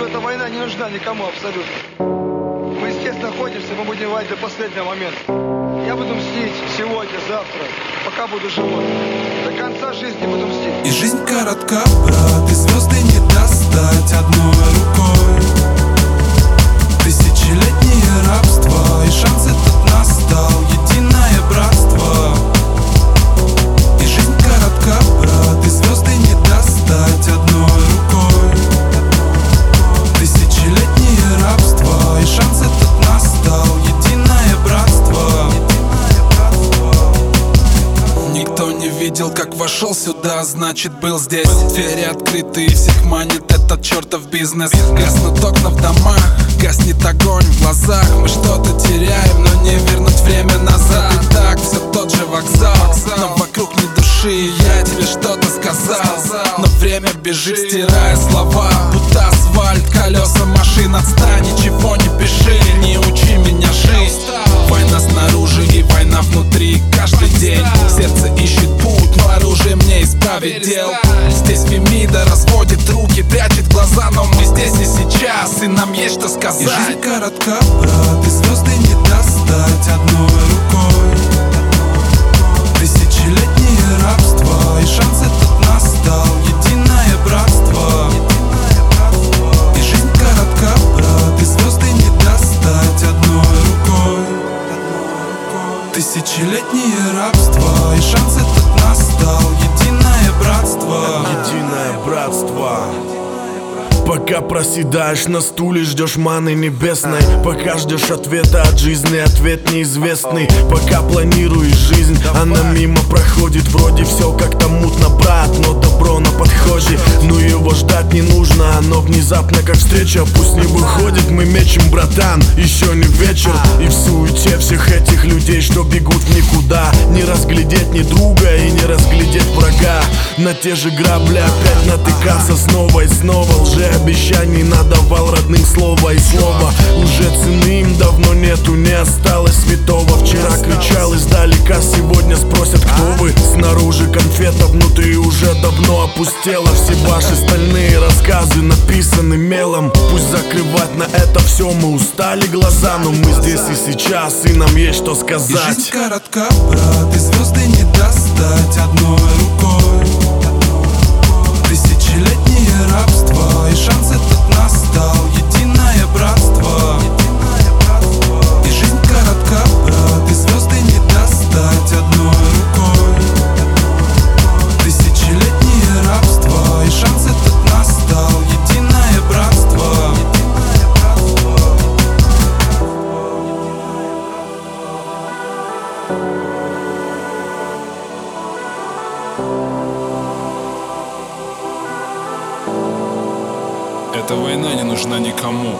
эта война не нужна никому абсолютно. Мы здесь находимся, мы будем воевать до последнего момента. Я буду мстить сегодня, завтра, пока буду живой. До конца жизни буду мстить. И жизнь коротка, брат, и звезды не достать одной рукой. Тысячелетнее рабство, и шанс этот настал, единое братство. И жизнь коротка, брат, и звезды не достать одной рукой. Тысячелетнее рабство, и шанс этот настал, единое братство. Никто не видел, как вошел сюда, значит был здесь. Двери открыты и всех манит этот чертов бизнес. Гаснут окна в домах, гаснет огонь в глазах. Мы что-то теряем, но не вернуть время назад. И так все тот же вокзал, но вокруг ни души. Я тебе что-то сказал, но время бежит, стирая слова. Будто асфальт, колеса машин, отстань, ничего не пиши. Не учи меня жить. Война снаружи и война внутри каждый день. Сердце ищет путь, но оружие мне исправить дел. Здесь Фемида разводит руки, прячет глаза, но мы здесь и сейчас, и нам есть что сказать. И жизнь коротка, брат, и звезды не достать одной рукой. Тысячелетнее рабство, и шанс этот настал, единое братство. И жизнь коротка, брат, и звезды не достать одной рукой. Тысячелетнее рабство, и шанс этот настал, единое братство. Единое братство. Пока проседаешь на стуле, ждешь маны небесной. Пока ждешь ответа от жизни, ответ неизвестный. Пока планируешь жизнь, она мимо проходит. Вроде все как-то мутно, брат, но добро на подходе. Но его ждать не нужно, оно внезапно как встреча. Пусть не выходит, мы мечем, братан, еще не вечер. И в суете всех этих людей, что бегут в никуда, не разглядеть ни друга и не разглядеть врага. На те же грабли опять натыкаться снова и снова. Лжеобещаний надавал родным слово и слово. Уже цены им давно нету, не осталось святого. Вчера кричал издалека, сегодня спросят, кто вы. Снаружи конфета, внутри уже давно опустела. Все ваши стальные рассказы написаны мелом. Пусть закрывать на это все мы устали глаза, но мы здесь и сейчас, и нам есть что сказать. И жизнь коротка, брат, и звезды не достать одной рукой. Тысячелетнее рабство, и шанс этот настал, единое братство. И жизнь коротка, брат, и звезды не достать одной рукой. Тысячелетнее рабство, и шанс этот настал, единое братство. Эта война не нужна никому.